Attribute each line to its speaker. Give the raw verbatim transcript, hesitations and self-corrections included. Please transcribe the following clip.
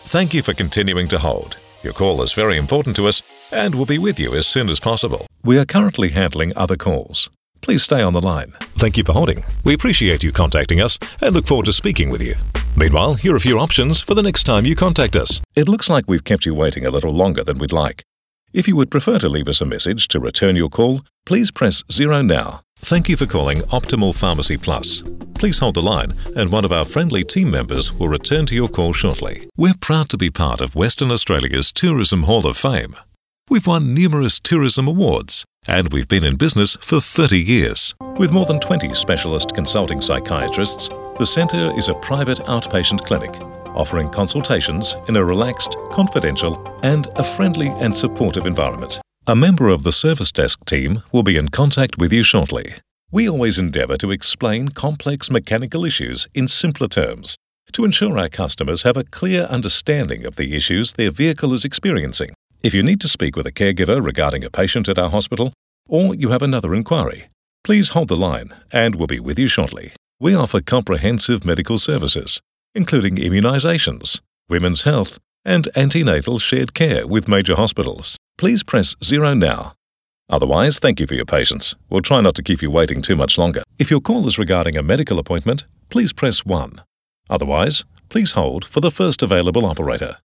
Speaker 1: Thank you for continuing to hold. Your call is very important to us and will be with you as soon as possible. We are currently handling other calls. Please stay on the line. Thank you for holding. We appreciate you contacting us and look forward to speaking with you. Meanwhile, here are a few options for the next time you contact us. It looks like we've kept you waiting a little longer than we'd like. If you would prefer to leave us a message to return your call, please press zero now. Thank you for calling Optimal Pharmacy Plus. Please hold the line and one of our friendly team members will return to your call shortly. We're proud to be part of Western Australia's Tourism Hall of Fame. We've won numerous tourism awards and we've been in business for thirty years. With more than twenty specialist consulting psychiatrists, the Centre is a private outpatient clinic offering consultations in a relaxed, confidential and a friendly and supportive environment. A member of the service desk team will be in contact with you shortly. We always endeavour to explain complex mechanical issues in simpler terms to ensure our customers have a clear understanding of the issues their vehicle is experiencing. If you need to speak with a caregiver regarding a patient at our hospital, or you have another inquiry, please hold the line and we'll be with you shortly. We offer comprehensive medical services, including immunisations, women's health, and antenatal shared care with major hospitals. Please press zero now. Otherwise, thank you for your patience. We'll try not to keep you waiting too much longer. If your call is regarding a medical appointment, please press one. Otherwise, please hold for the first available operator.